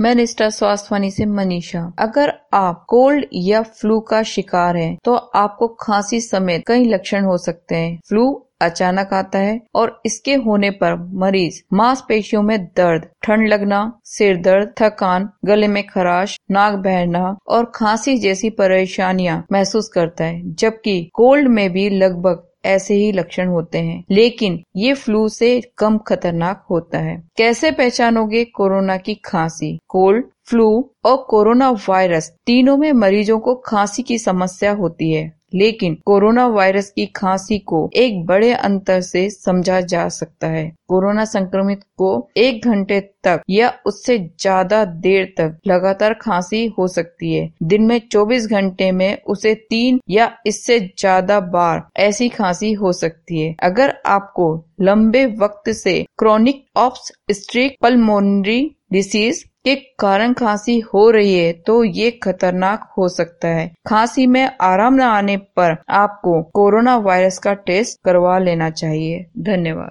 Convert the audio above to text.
मैं निष्ठा स्वास्थ्यवाणी से मनीषा। अगर आप कोल्ड या फ्लू का शिकार हैं, तो आपको खांसी समेत कई लक्षण हो सकते हैं। फ्लू अचानक आता है और इसके होने पर मरीज मांसपेशियों में दर्द, ठंड लगना, सिर दर्द, थकान, गले में खराश, नाक बहना और खांसी जैसी परेशानियां महसूस करता है। जबकि कोल्ड में भी लगभग ऐसे ही लक्षण होते हैं, लेकिन ये फ्लू से कम खतरनाक होता है। कैसे पहचानोगे कोरोना की खांसी? कोल्ड, फ्लू और कोरोना वायरस तीनों में मरीजों को खांसी की समस्या होती है, लेकिन कोरोना वायरस की खांसी को एक बड़े अंतर से समझा जा सकता है। कोरोना संक्रमित को 1 घंटे तक या उससे ज्यादा देर तक लगातार खांसी हो सकती है। दिन में 24 घंटे में उसे 3 या इससे ज्यादा बार ऐसी खांसी हो सकती है। अगर आपको लंबे वक्त से क्रोनिक ऑब्स्ट्रक्टिव पल्मोनरी डिसीज के कारण खांसी हो रही है, तो ये खतरनाक हो सकता है। खांसी में आराम न आने पर आपको कोरोना वायरस का टेस्ट करवा लेना चाहिए। धन्यवाद।